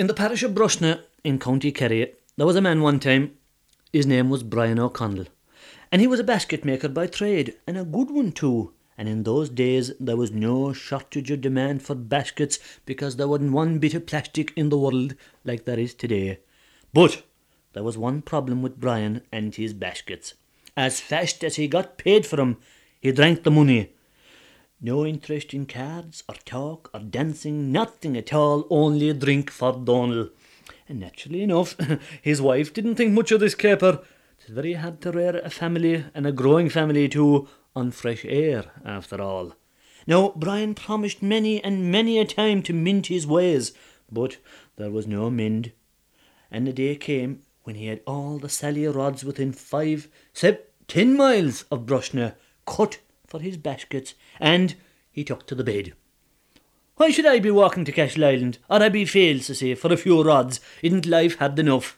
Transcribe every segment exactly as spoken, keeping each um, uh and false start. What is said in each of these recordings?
In the parish of Brusna in County Kerry, there was a man one time, his name was Brian O'Connell, and he was a basket maker by trade, and a good one too. And in those days there was no shortage of demand for baskets because there wasn't one bit of plastic in the world like there is today. But there was one problem with Brian and his baskets. As fast as he got paid for them, he drank the money. No interest in cards or talk or dancing, nothing at all, only a drink for Donal. And naturally enough, his wife didn't think much of this caper. It's very hard to rear a family, and a growing family too, on fresh air, after all. Now, Brian promised many and many a time to mend his ways, but there was no mend. And the day came when he had all the Sally rods within five, seven, ten miles of Brusna cut for his baskets, and he took to the bed. Why should I be walking to Cashel Island, or I be failed, to say, for a few rods? Isn't life had enough?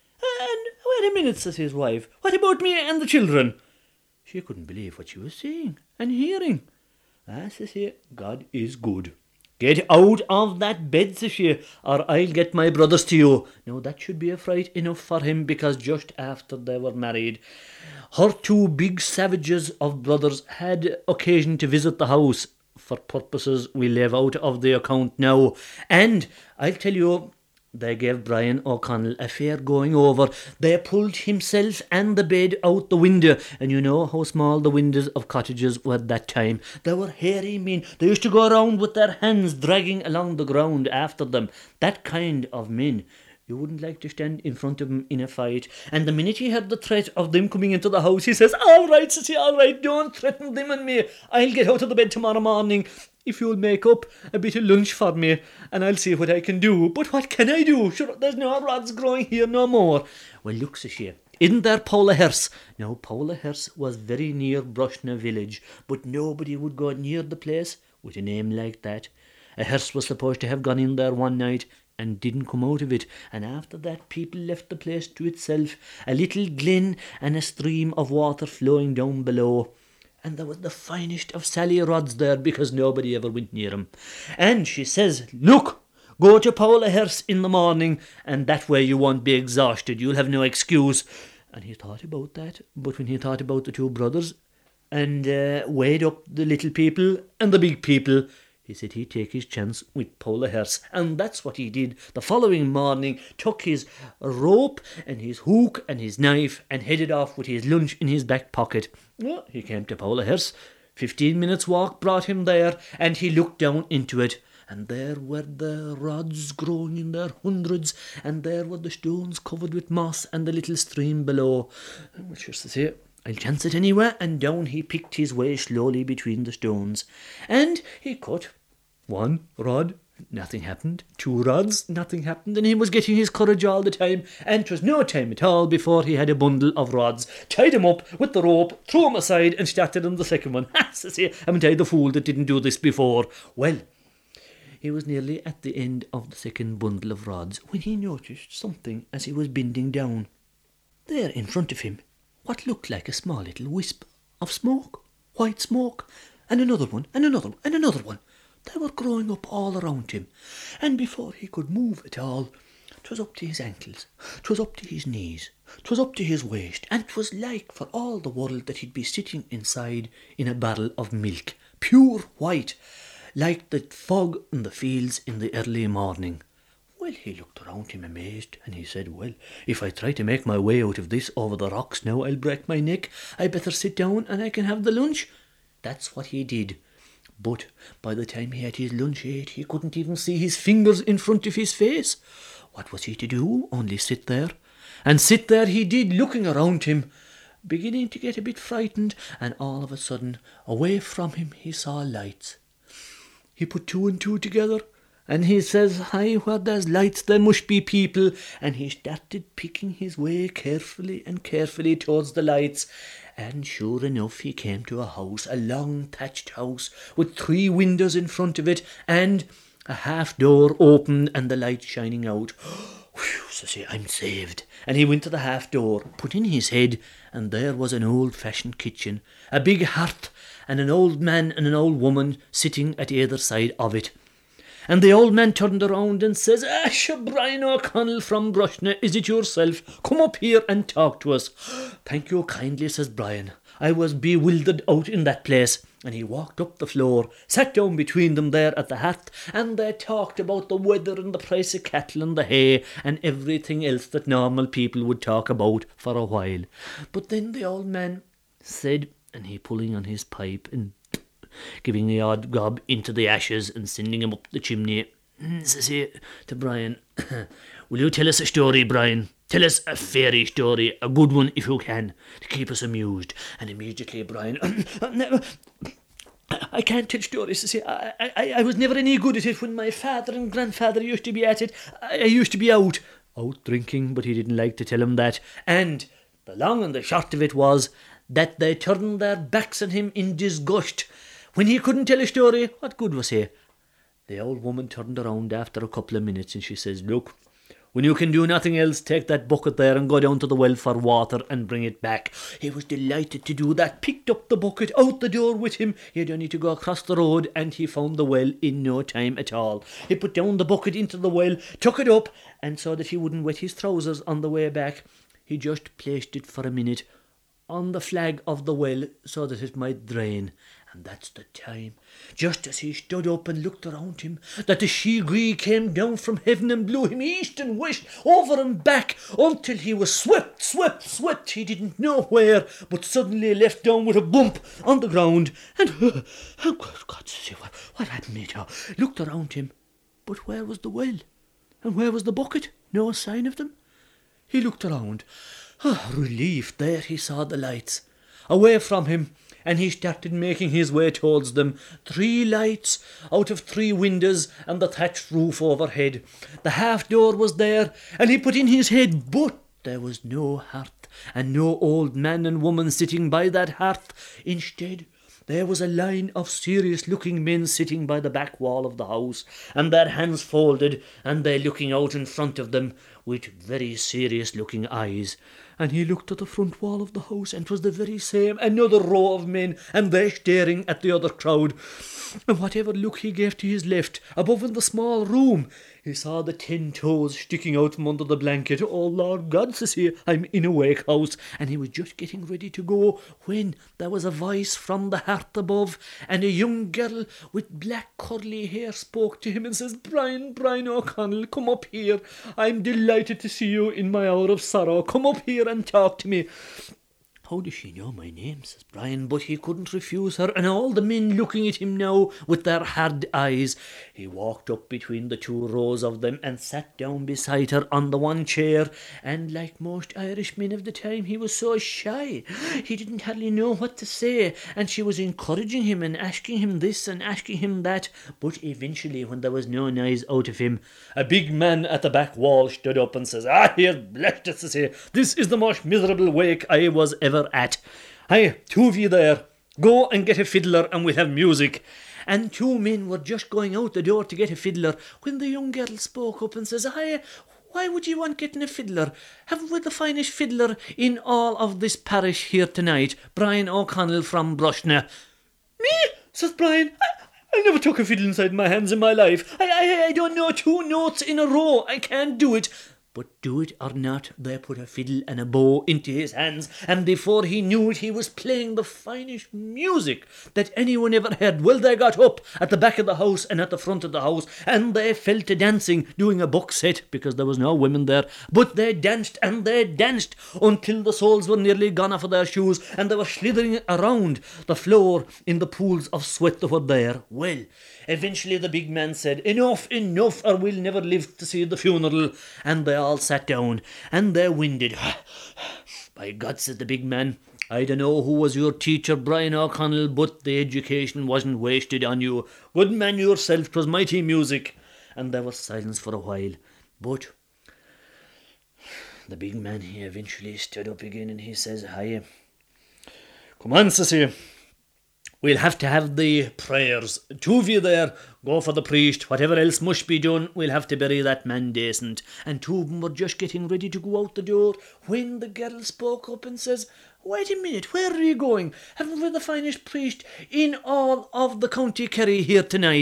And wait a minute, says his wife, what about me and the children? She couldn't believe what she was seeing and hearing. Ah, says he, God is good. Get out of that bed, says she, or I'll get my brothers to you. Now that should be a fright enough for him, because just after they were married, her two big savages of brothers had occasion to visit the house, for purposes we leave out of the account now. And I'll tell you, they gave Brian O'Connell a fair going over. They pulled himself and the bed out the window, and you know how small the windows of cottages were that time. They were hairy men. They used to go around with their hands dragging along the ground after them. That kind of men. You wouldn't like to stand in front of him in a fight. And the minute he heard the threat of them coming into the house, he says, all right, says he, all right, don't threaten them and me. I'll get out of the bed tomorrow morning if you'll make up a bit of lunch for me, and I'll see what I can do. But what can I do? Sure, there's no rods growing here no more. Well, look, says she, isn't there Paula Herse? Now, Paula Herse was very near Brusna village, but nobody would go near the place with a name like that. A Herse was supposed to have gone in there one night and didn't come out of it, and after that people left the place to itself, a little glen and a stream of water flowing down below. And there was the finest of Sally rods there, because nobody ever went near 'em. And she says, look, go to Paula Herse in the morning, and that way you won't be exhausted, you'll have no excuse. And he thought about that, but when he thought about the two brothers, and uh, weighed up the little people and the big people, he said he'd take his chance with Paula Herse, and that's what he did. The following morning, took his rope and his hook and his knife and headed off with his lunch in his back pocket. Well, he came to Paula Herse. Fifteen minutes' walk brought him there, and he looked down into it, and there were the rods growing in their hundreds, and there were the stones covered with moss and the little stream below. Well, sure to say, I'll chance it anyway, and down he picked his way slowly between the stones, and he cut one rod, nothing happened. Two rods, nothing happened. And he was getting his courage all the time. And 'twas no time at all before he had a bundle of rods, tied him up with the rope, threw him aside, and started on the second one. Ha, says he, haven't I the fool that didn't do this before? Well, he was nearly at the end of the second bundle of rods when he noticed something as he was bending down. There in front of him, what looked like a small little wisp of smoke, white smoke, and another one, and another, and another one. They were growing up all around him, and before he could move at all, 'twas up to his ankles, 'twas up to his knees, 'twas up to his waist, and 'twas like for all the world that he'd be sitting inside in a barrel of milk, pure white, like the fog in the fields in the early morning. Well, he looked around him amazed, and he said, well, if I try to make my way out of this over the rocks now, I'll break my neck. I better sit down and I can have the lunch. That's what he did. But by the time he had his lunch ate, he couldn't even see his fingers in front of his face. What was he to do? Only sit there. And sit there he did, looking around him, beginning to get a bit frightened, and all of a sudden, away from him, he saw lights. He put two and two together, and he says, hi, where there's lights there must be people, and he started picking his way carefully and carefully towards the lights. And sure enough, he came to a house, a long thatched house, with three windows in front of it, and a half door open and the light shining out. Whew, says he, I'm saved. And he went to the half door, put in his head, and there was an old-fashioned kitchen, a big hearth, and an old man and an old woman sitting at either side of it. And the old man turned around and says, "Ash, Brian O'Connell from Brushney, is it yourself? Come up here and talk to us." "Thank you kindly," says Brian. "I was bewildered out in that place." And he walked up the floor, sat down between them there at the hearth, and they talked about the weather and the price of cattle and the hay and everything else that normal people would talk about for a while. But then the old man said, and he pulling on his pipe and giving the odd gob into the ashes and sending him up the chimney, says he to Brian, "Will you tell us a story, Brian? Tell us a fairy story, a good one if you can, to keep us amused." And immediately Brian, "I can't tell stories," says he. I, I, I was never any good at it when my father and grandfather used to be at it. I, I used to be out, out drinking, but he didn't like to tell him that. And the long and the short of it was that they turned their backs on him in disgust. When he couldn't tell a story, what good was he? The old woman turned around after a couple of minutes and she says, "Look, when you can do nothing else, take that bucket there and go down to the well for water and bring it back." He was delighted to do that, picked up the bucket, out the door with him. He had only to go across the road and he found the well in no time at all. He put down the bucket into the well, took it up, and so that he wouldn't wet his trousers on the way back, he just placed it for a minute on the flag of the well so that it might drain. And that's the time, just as he stood up and looked around him, that the she-gree came down from heaven and blew him east and west, over and back, until he was swept, swept, swept, he didn't know where, but suddenly left down with a bump on the ground. And, uh, oh God, God, see what, what happened to him? Looked around him, but where was the well? And where was the bucket? No sign of them. He looked around. Oh, relief, there he saw the lights. Away from him, and he started making his way towards them. Three lights out of three windows and the thatched roof overhead. The half door was there, and he put in his head, but there was no hearth, and no old man and woman sitting by that hearth. Instead, there was a line of serious-looking men sitting by the back wall of the house, and their hands folded, and they looking out in front of them with very serious-looking eyes. And he looked at the front wall of the house, and 'twas the very same, another row of men, and they staring at the other crowd. And whatever look he gave to his left, above in the small room, he saw the ten toes sticking out from under the blanket. "Oh, Lord God," says he, "I'm in a wake house." And he was just getting ready to go when there was a voice from the hearth above, and a young girl with black curly hair spoke to him and says, "Brian, Brian O'Connell, come up here. I'm delighted to see you in my hour of sorrow. Come up here and talk to me." "How does she know my name?" says Brian, but he couldn't refuse her, and all the men looking at him now with their hard eyes. He walked up between the two rows of them and sat down beside her on the one chair, and like most Irishmen of the time, he was so shy, he didn't hardly know what to say, and she was encouraging him and asking him this and asking him that, but eventually, when there was no noise out of him, a big man at the back wall stood up and says, "Ah, here's blessed to say, this is the most miserable wake I was ever at. Hey, two of you there, go and get a fiddler and we'll have music." And two men were just going out the door to get a fiddler when the young girl spoke up and says, "Hey, why would you want getting a fiddler? Haven't we the finest fiddler in all of this parish here tonight, Brian O'Connell from Brushney?" "Me?" says Brian. I, I never took a fiddle inside my hands in my life. I, I, I don't know two notes in a row. I can't do it." But do it or not, they put a fiddle and a bow into his hands, and before he knew it, he was playing the finest music that anyone ever heard. Well, they got up at the back of the house and at the front of the house, and they fell to dancing, doing a box set, because there was no women there. But they danced and they danced until the soles were nearly gone off of their shoes, and they were slithering around the floor in the pools of sweat that were there. Well, eventually the big man said, "Enough, enough, or we'll never live to see the funeral." And they all sat down, and they winded. "By God," said the big man, "I don't know who was your teacher, Brian O'Connell, but the education wasn't wasted on you. Good man yourself, 'twas mighty music." And there was silence for a while. But the big man, he eventually stood up again, and he says, "Hi, come on," says he. "We'll have to have the prayers. Two of you there, go for the priest. Whatever else must be done, we'll have to bury that man decent." And two of them were just getting ready to go out the door when the girl spoke up and says, "Wait a minute, where are you going? Haven't we the finest priest in all of the County Kerry here tonight?"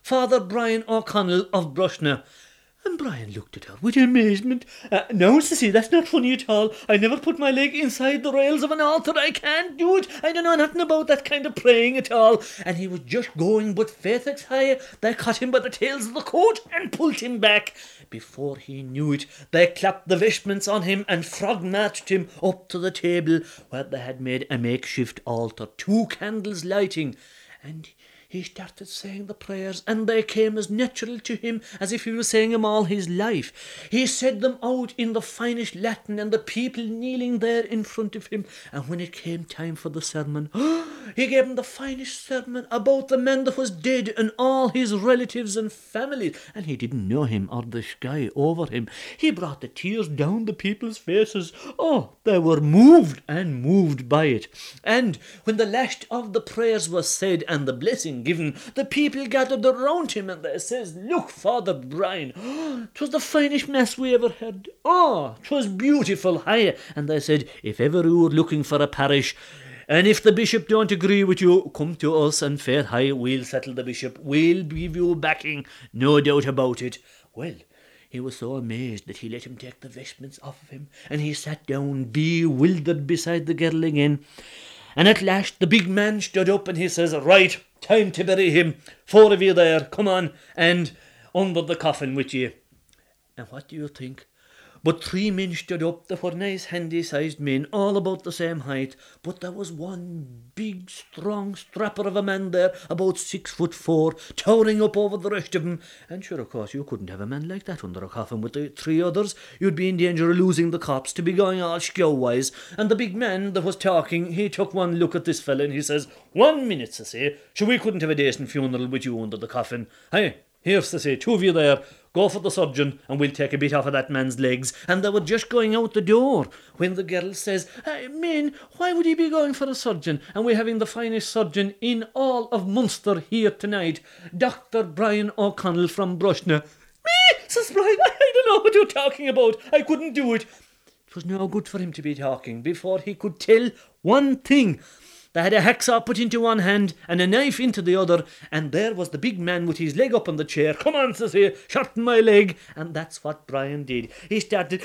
Father Brian O'Connell of Brushna. And Brian looked at her with amazement. Uh, no, sissy, that's not funny at all. I never put my leg inside the rails of an altar. I can't do it. I don't know nothing about that kind of praying at all. And he was just going, but faith ex high, they caught him by the tails of the coat and pulled him back. Before he knew it, they clapped the vestments on him and frog-marched him up to the table where they had made a makeshift altar, two candles lighting. And he started saying the prayers, and they came as natural to him as if he was saying them all his life. He said them out in the finest Latin, and the people kneeling there in front of him. And when it came time for the sermon, he gave them the finest sermon about the man that was dead and all his relatives and families. And he didn't know him or the sky over him. He brought the tears down the people's faces. Oh, they were moved and moved by it. And when the last of the prayers was said and the blessing given, the people gathered around him and they says, "Look, Father Brian, oh, 'twas the finest mass we ever had. Oh, 'twas beautiful, aye." And they said, "If ever you were looking for a parish, and if the bishop don't agree with you, come to us and fair high, we'll settle the bishop. We'll give you backing, no doubt about it." Well, he was so amazed that he let him take the vestments off of him, and he sat down bewildered beside the girl again. And at last the big man stood up and he says, "Right, time to bury him. Four of you there, come on, and under the coffin with you." And what do you think? But three men stood up that were nice handy-sized men, all about the same height, but there was one big, strong strapper of a man there, about six foot four, towering up over the rest of them. And sure, of course, you couldn't have a man like that under a coffin with the three others. You'd be in danger of losing the cops, to be going all skew-wise. And the big man that was talking, he took one look at this fella and he says, "One minute, say, sure, we couldn't have a decent funeral with you under the coffin. Hey, here, say, two of you there, go for the surgeon and we'll take a bit off of that man's legs." And they were just going out the door when the girl says, "Hey, man, why would he be going for a surgeon? And we're having the finest surgeon in all of Munster here tonight, Doctor Brian O'Connell from Brushna." "Me?" says Brian, "I don't know what you're talking about. I couldn't do it." It was no good for him to be talking before he could tell one thing. They had a hacksaw put into one hand and a knife into the other, and there was the big man with his leg up on the chair. "Come on," says he, "shorten my leg." And that's what Brian did. He started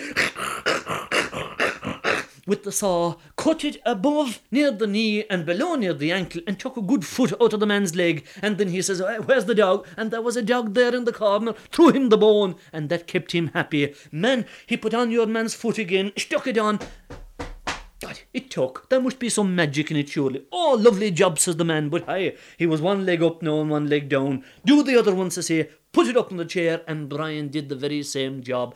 with the saw, cut it above near the knee and below near the ankle, and took a good foot out of the man's leg. And then he says, "Where's the dog?" And there was a dog there in the corner. Threw him the bone, and that kept him happy. Man, he put on your man's foot again, stuck it on. God, it took. There must be some magic in it, surely. "Oh, lovely job," says the man. But hey, he was one leg up now and one leg down. "Do the other one," says he. Put it up in the chair, and Brian did the very same job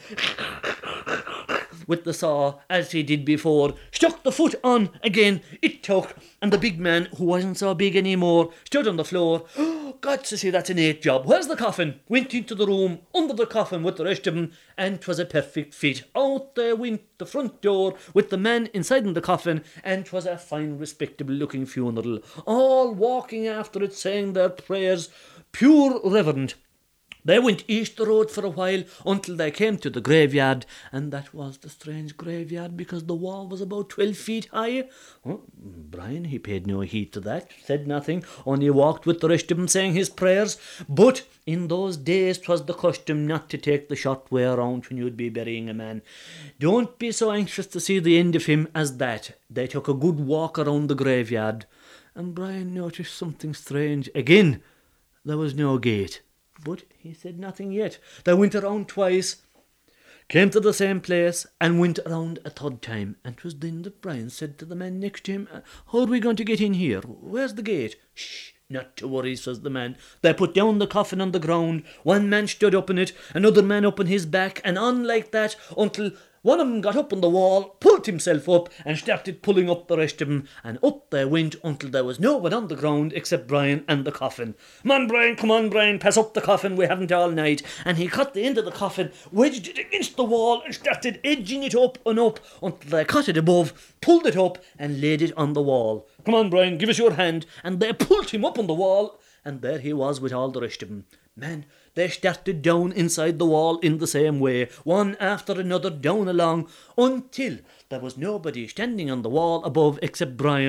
with the saw as he did before. Stuck the foot on again. It took. And the big man, who wasn't so big anymore, stood on the floor. "Oh, God," says he, "that's an eight job. Where's the coffin?" Went into the room, under the coffin with the rest of them, and 'twas a perfect fit. Out they went the front door with the man inside in the coffin, and 'twas a fine, respectable looking funeral. All walking after it, saying their prayers, pure reverent. They went east the road for a while until they came to the graveyard, and that was the strange graveyard because the wall was about twelve feet high. Oh, Brian, he paid no heed to that, said nothing, only walked with the rest of them saying his prayers. But in those days 'twas the custom not to take the short way around when you'd be burying a man. Don't be so anxious to see the end of him as that. They took a good walk around the graveyard, and Brian noticed something strange. Again, there was no gate. But he said nothing yet. They went around twice, came to the same place, and went around a third time. And 'twas then that Brian said to the man next to him, "How are we going to get in here? Where's the gate?" "Shh, not to worry," says the man. They put down the coffin on the ground. One man stood up in it, another man up on his back, and on like that until one of them got up on the wall, pulled himself up, and started pulling up the rest of them. And up they went until there was no one on the ground except Brian and the coffin. "Come on, Brian, come on, Brian, pass up the coffin, we haven't all night." And he cut the end of the coffin, wedged it against the wall, and started edging it up and up until they cut it above, pulled it up, and laid it on the wall. "Come on, Brian, give us your hand." And they pulled him up on the wall, and there he was with all the rest of them. Man, they started down inside the wall in the same way, one after another down along, until there was nobody standing on the wall above except Brian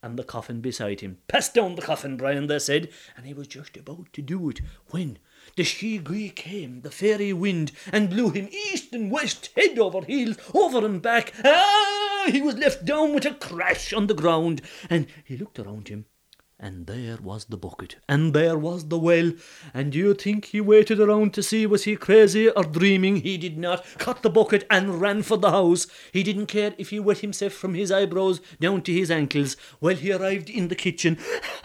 and the coffin beside him. "Pass down the coffin, Brian," they said, and he was just about to do it when the she-gee came, the fairy wind, and blew him east and west, head over heels, over and back. Ah! He was left down with a crash on the ground, and he looked around him, and there was the bucket, and there was the well. And do you think he waited around to see was he crazy or dreaming? He did not. Caught the bucket and ran for the house. He didn't care if he wet himself from his eyebrows down to his ankles. Well, he arrived in the kitchen,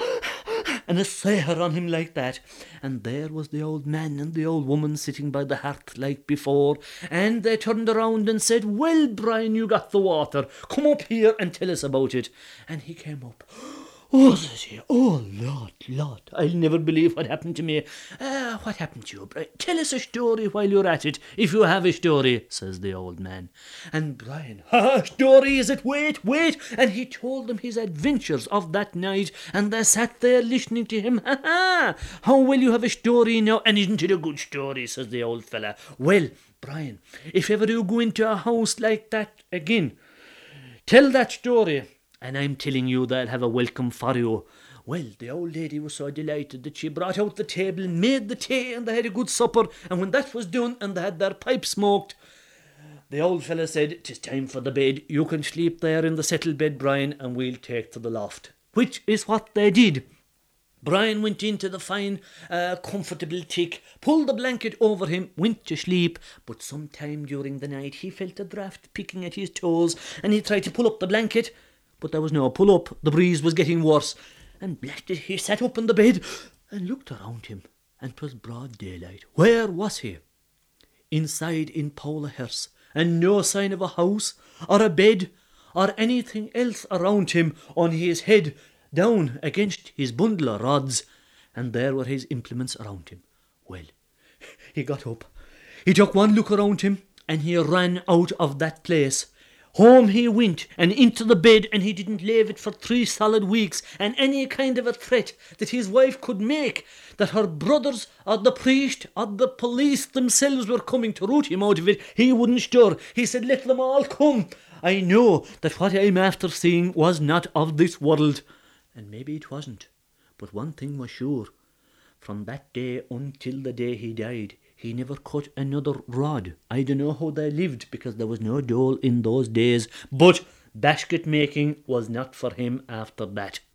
and a sair on him like that. And there was the old man and the old woman sitting by the hearth like before. And they turned around and said, "Well, Brian, you got the water. Come up here and tell us about it." And he came up. "Oh," says he, "oh, Lord, Lord, I'll never believe what happened to me." "Ah, what happened to you, Brian? Tell us a story while you're at it, if you have a story," says the old man. And Brian, "Ha, story is it? Wait, wait." And he told them his adventures of that night, and they sat there listening to him. "Ha, ha, how will you have a story now? And isn't it a good story?" says the old fella. "Well, Brian, if ever you go into a house like that again, tell that story, and I'm telling you they'll have a welcome for you." Well, the old lady was so delighted that she brought out the table and made the tea, and they had a good supper. And when that was done and they had their pipe smoked, the old fella said, "'Tis time for the bed. You can sleep there in the settled bed, Brian, and we'll take to the loft." Which is what they did. Brian went into the fine, uh, comfortable tick, pulled the blanket over him, went to sleep, but sometime during the night he felt a draught picking at his toes, and he tried to pull up the blanket, but there was no pull up. The breeze was getting worse, and blasted, he sat up in the bed and looked around him, and 'twas broad daylight. Where was he? Inside in Paula Hearse, and no sign of a house or a bed or anything else around him, on his head down against his bundle of rods, and there were his implements around him. Well, he got up, he took one look around him, and he ran out of that place. Home he went, and into the bed, and he didn't leave it for three solid weeks, and any kind of a threat that his wife could make, that her brothers or the priest or the police themselves were coming to root him out of it, he wouldn't stir. He said, "Let them all come. I know that what I'm after seeing was not of this world." And maybe it wasn't, but one thing was sure. From that day until the day he died, he never cut another rod. I don't know how they lived, because there was no dole in those days, but basket making was not for him after that.